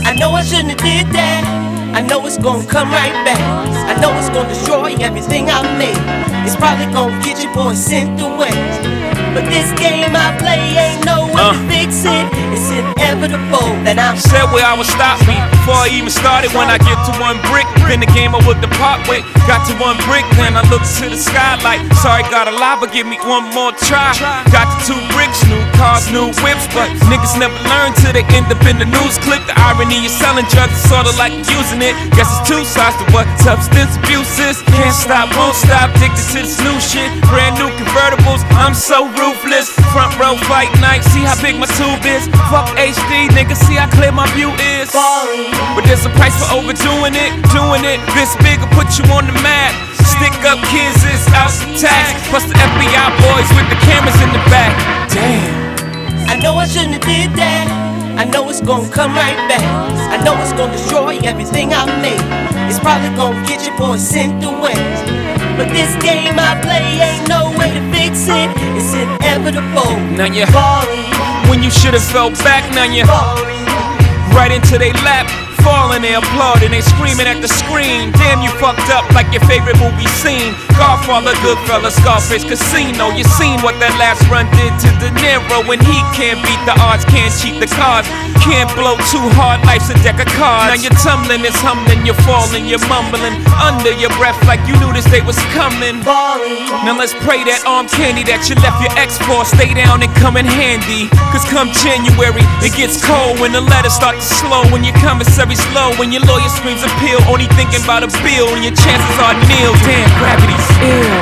I know I shouldn't have did that. I know it's gonna come right back. I know it's gonna destroy everything I made. It's probably gonna get your boy sent away. But this game I play ain't no way to fix it. It's inevitable that I'm said where I would stop me before I even started. When I get to one brick, then the game I would depart with. Got to one brick, then I look to the sky like, sorry God alive, but give me one more try. Got to 2 bricks, new cars, new whips, but niggas never learn till they end up in the news clip. The irony of selling drugs is sorta like using it. Guess it's 2 sides to what substance abuse is. Can't stop, won't stop, addicted to this new shit. Brand new convertibles, I'm so ruthless. Front row fight night, see how big my tube is. Fuck HD, nigga, see how clear my view is. But there's a price for overdoing it. Doing it this big will put you on the map. Stick up kids is out the tax. Plus the FBI boys with the cameras in the back. Damn. I know I shouldn't have did that. I know it's gonna come right back. I know it's gonna destroy everything I made. It's probably gonna get your boy sent away. But this game I play ain't no way to fix it. It's inevitable. Now you're falling. When you should've fell back, now you're Falling. right into they lap. Falling, they applauding, they screaming at the screen. Damn, you fucked up like your favorite movie scene. Godfather, Goodfellas, Scarface, Casino. You seen what that last run did to De Niro. When he can't beat the odds, can't cheat the cards, can't blow too hard, life's a deck of cards. Now you're tumbling, it's humbling, you're falling, you're mumbling under your breath like you knew this day was coming. Falling. Now let's pray that arm candy that you left your ex for stay down and come in handy. Cause come January, it gets cold when the letters start to slow. When your commissary's low, when your lawyer screams appeal, only thinking about a bill and your chances are nil. Damn, gravity's ill.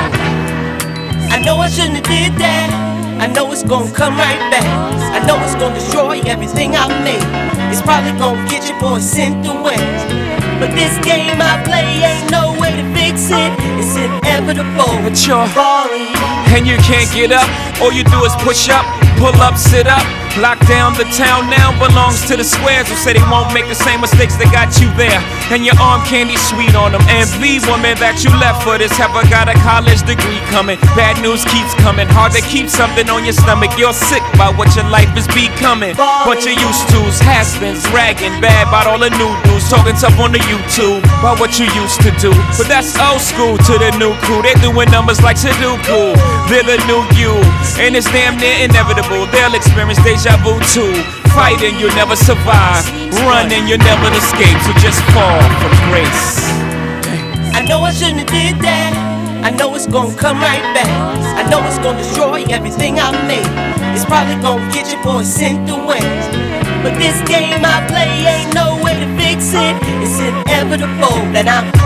I know I shouldn't have did that. I know it's gonna come right back. I know it's gonna destroy everything I made. It's probably gonna get your boy sent away. But this game I play ain't no way to fix it. It's inevitable. But you're falling. and you can't get up. All you do is push up, pull up, sit up. Lock down the town now belongs to the squares who say they won't make the same mistakes that got you there. And your arm candy sweet on them. And the woman that you left for this ever got a college degree coming. Bad news keeps coming. Hard to keep something on your stomach. You're sick by what your life is becoming. Bunch of used to's, has-beens, ragging bad about all the new dudes. Talking tough on the YouTube about what you used to do. But that's old school to the new crew. They doing numbers like Sudoku. They're the new you, and it's damn near inevitable. They'll experience deja vu too. Fighting, you'll never survive. Running, you'll never escape. So just fall from grace. I know I shouldn't have did that. I know it's gonna come right back. I know it's gonna destroy everything I made. It's probably gonna get your boy sent away. But this game I play ain't no way to fix it. It's inevitable that I'm